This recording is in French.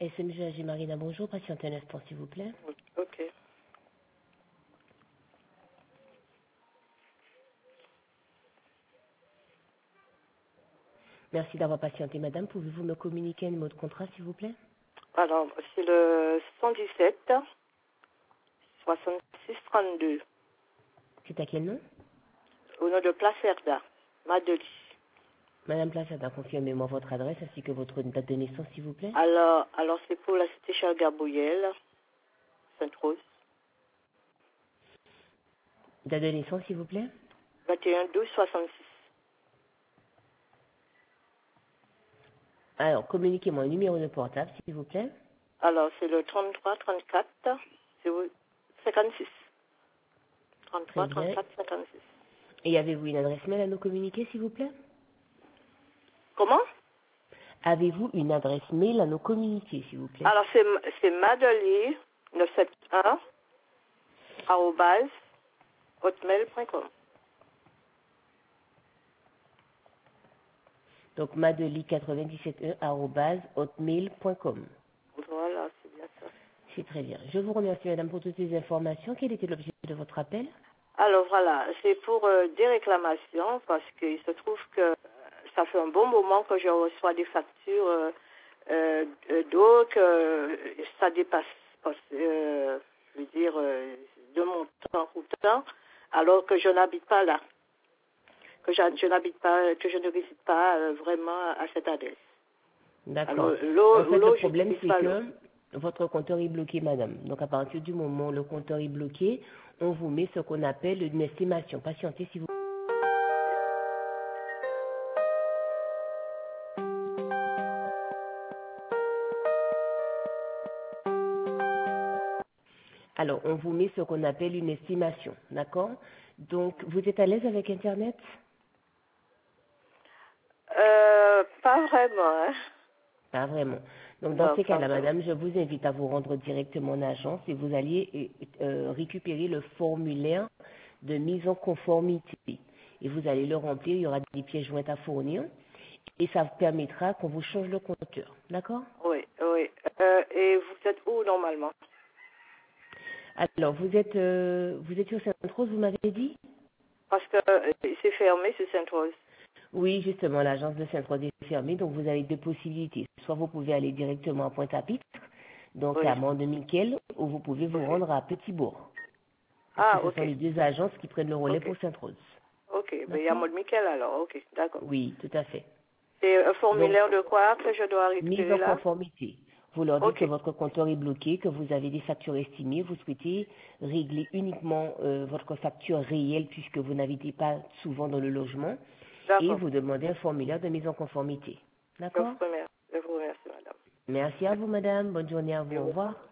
SMG Marina, bonjour. Patientez un instant, s'il vous plaît. Ok. Merci d'avoir patienté, madame. Pouvez-vous me communiquer un numéro de contrat, s'il vous plaît? Alors, c'est le 117 66 32. C'est à quel nom? Au nom de Placerda, Madeli. Madame Placada, confirmez-moi votre adresse ainsi que votre date de naissance, s'il vous plaît. Alors c'est pour la cité Charles Gabriel, Sainte-Rose. Date de naissance, s'il vous plaît. 21 12 66. Alors, communiquez-moi un numéro de portable, s'il vous plaît. Alors, c'est le 33 34 56. 33 Très bien. 34 56. Et avez-vous une adresse mail à nous communiquer, s'il vous plaît? Comment? Avez-vous une adresse mail à nous communiquer, s'il vous plaît? Alors, c'est Madeli 971 @hotmail.com. Donc, madeli971@hotmail.com. Voilà, c'est bien ça. C'est très bien. Je vous remercie, madame, pour toutes ces informations. Quel était l'objet de votre appel? Alors voilà, c'est pour des réclamations parce qu'il se trouve que ça fait un bon moment que je reçois des factures d'eau, que ça dépasse, je veux dire, de mon temps coûtant, alors que je n'habite pas là, que je n'habite pas, que je ne réside pas vraiment à cette adresse. Alors D'accord. En fait, le l'eau, problème, j'utilise c'est pas l'eau. que votre compteur est bloqué, madame. Donc, à partir du moment où le compteur est bloqué, on vous met ce qu'on appelle une estimation. Patientez, si vous... Alors, on vous met ce qu'on appelle une estimation. D'accord? Donc, vous êtes à l'aise avec Internet? Pas vraiment, hein. Pas vraiment. Donc, dans Non, ces pas cas-là, vraiment. madame, je vous invite à vous rendre directement en agence et vous alliez récupérer le formulaire de mise en conformité. Et vous allez le remplir, il y aura des pièces jointes à fournir et ça vous permettra qu'on vous change le compteur. D'accord? Oui, oui. Et vous êtes où normalement? Alors, vous êtes sur Sainte-Rose, vous m'avez dit? Parce que c'est fermé, c'est Sainte-Rose. Oui, justement, l'agence de Sainte-Rose est fermée, donc vous avez deux possibilités. Soit vous pouvez aller directement à Pointe-à-Pitre, donc à Oui, Mont-de-Miquel, ou vous pouvez vous oui. rendre à Petit-Bourg. Parce que Ah, ce sont ok, les deux agences qui prennent le relais ok, pour Sainte-Rose. ok. Ben, il y a D'accord? Maud Miquel alors, ok, d'accord. Oui, tout à fait. C'est un Donc, formulaire de quoi que je dois mise récupérer en là? conformité. Vous leur dites que Ok, votre compteur est bloqué, que vous avez des factures estimées, vous souhaitez régler uniquement votre facture réelle puisque vous n'habitez pas souvent dans le logement et d'accord. vous demandez un formulaire de mise en conformité. D'accord? Je vous remercie, madame. Merci à vous, madame. Bonne journée à vous. Et Au au revoir. revoir.